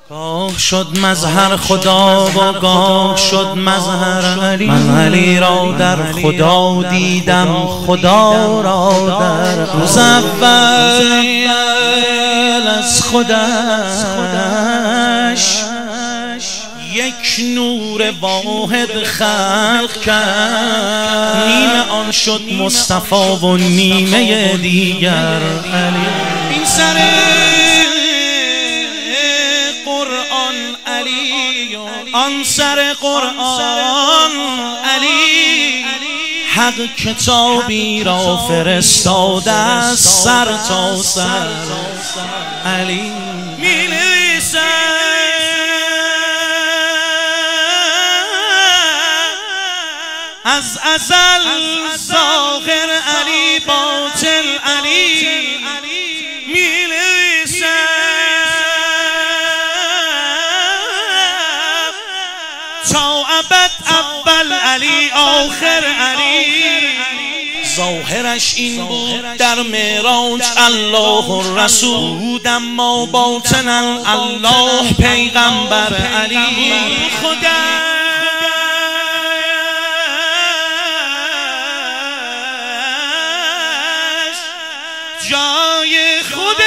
گاه شد مظهر خدا و گاه شد مظهر علی. من علی را در خدا دیدم، خدا را در روز اول از خودش یک نور واحد خلق کرد. نیمه آن شد مصطفی و نیمه دیگر علی. این سر قرآن علی، آن سر قرآن علی. حق کتابی را فرستاده از سر تا سر علی. می نویسد از ازل ظاهر علی باطل علی. می تا ابد اول علی آخر علی. ظاهرش این بود در معراج الله الرسول، اما باطنا الله پیغمبر علی. خدا جای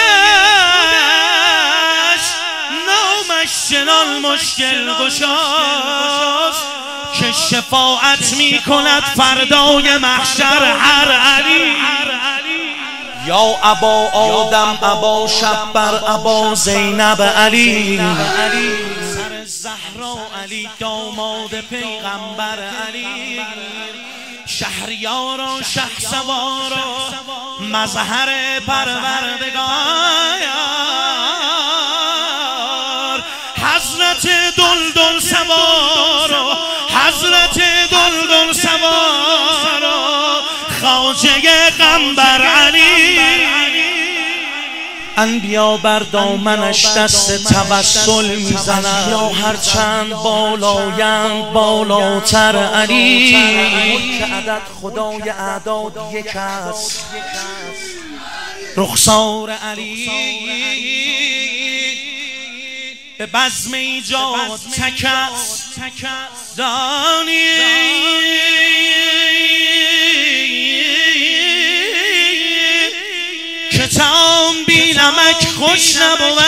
خودش نامش چنان مشکل گشاست که شفاعت می کند فردای محشر هر علی. یا ابا آدم ابا شبر ابا زینب علی. سر زهرا علی داماد پیغمبر علی. شهریارا شهسوارا مظهر پروردگار. حضرت دلدل سوارا حضرت دلدل سوارا خواجه قنبر علی. انبیا بر دامنش دست توسل میزنند، یا هرچند بالایند بالاتر علی. که عدد خدای اعداد یک است، رخسار علی به بزم ایجاد تک است. دانی که طعام بی نمک خوش نبود،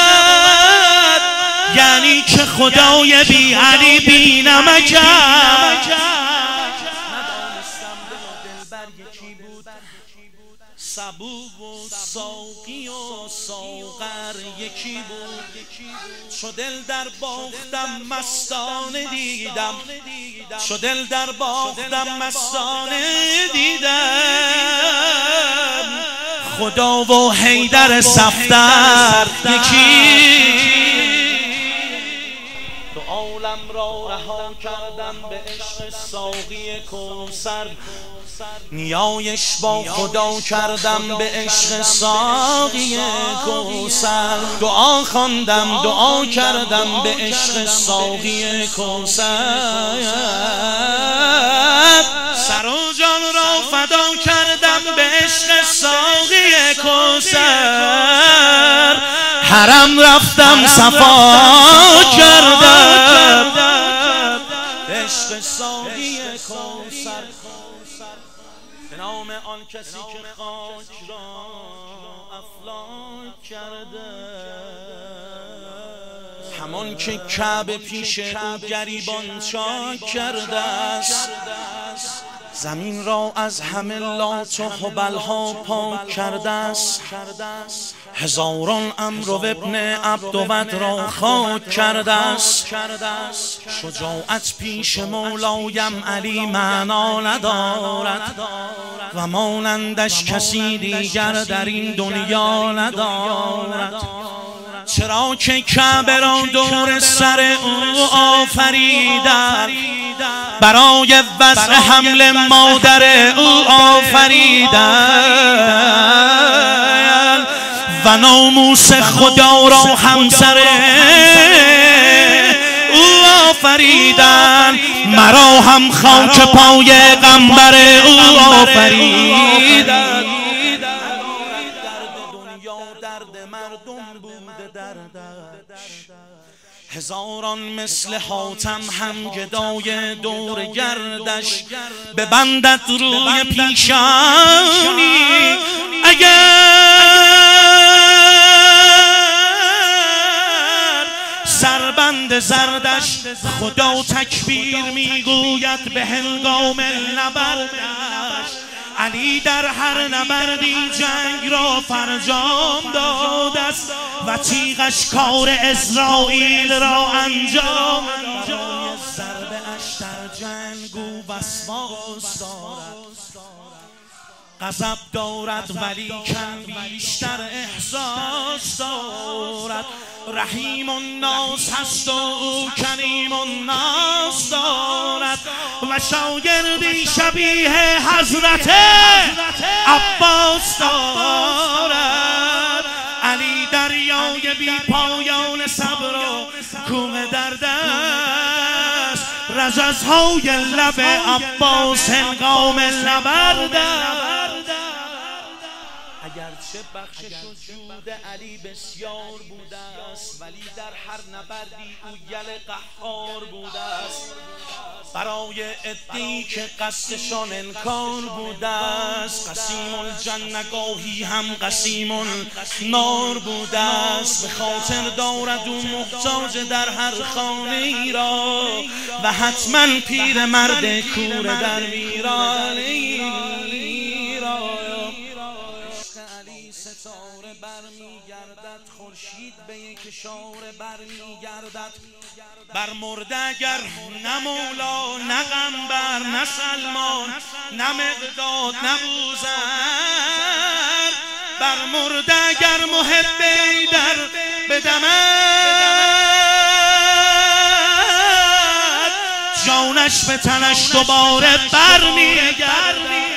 یعنی که خدای بی علی بی نمک است. ندانستم دل و دلبر یکی بود، سبو و ساقی و ساغر یکی بود. چو دل در باختم مستانه دیدم، چو دل در باختم مستانه دیدم. خدا و حیدر صفدر یکی. دو عالم را رها کردم به عشق ساقی کوثر، نیایش با خدا کردم به عشق ساقی کوثر. دعا خواندم دعا کردم به عشق ساقی کوثر. سر و جان را فدا کردم به عشق ساقی کوثر. حرم رفتم صفا کردم به عشق ساقی کوثر. به نام آن کسی که خاک را افلاک کرده، همان که کعبه پیش او گریبان چاک کرده است. زمین را از همه لات و هبلها پاک کرده است. هزاران امر و ابن عبدود را خاک کرده است. شجاعت پیش مولایم علی معنا ندارد و مانندش کسی دیگر در این دنیا ندارد. چرا که کعبه را دور سر او آفریدند، برای وضع حمل مادر او آفریدند و ناموس خدا را همسر او آفریدند. مرا هم خاک پای قنبر او آفریدند. درد دنیا درد مردم بوده دردش، هزاران مثل حاتم هم گدای دور گردش ببندد روی پیشانی. اگر سربند زردش خدا تکبیر میگوید به هنگام نبردش. علی در هر نبردی جنگ را فرجام داده است و تیغش کار اسرائیل را انجام داد. ضربه اش در جنگ و وسواس دارد، غضب دارد ولی کم بیشتر احساس دارد. رحیم الناس هست و او کریم الناس دارد و شاگردی شبیه حضرت عباس دارد. علی دریای بی پایان صبر و کوه درد است، رجزهای لب عباس هنگام نبرد. اگرچه بخشش و جود علی بسیار بوده است، ولی در هر نبردی او یل قهار بوده است. برای عده‌ای که قصدشان انکار بوده است، قسیم الجنه گاهی هم قسیم النار بوده است. به خاطر دارد او محتاج در هر خانه ای را و حتما پیر مرد کوره در ویرانه ای را. ستاره برمیگردد، خورشید به یک اشاره برمیگردد. بر مرده اگر نه مولا نه غمبر نه سلمان نه مقداد نه بوذر، بر مرده اگر محب ایدر بدمد، جانش به تنش دوباره برمیگردد.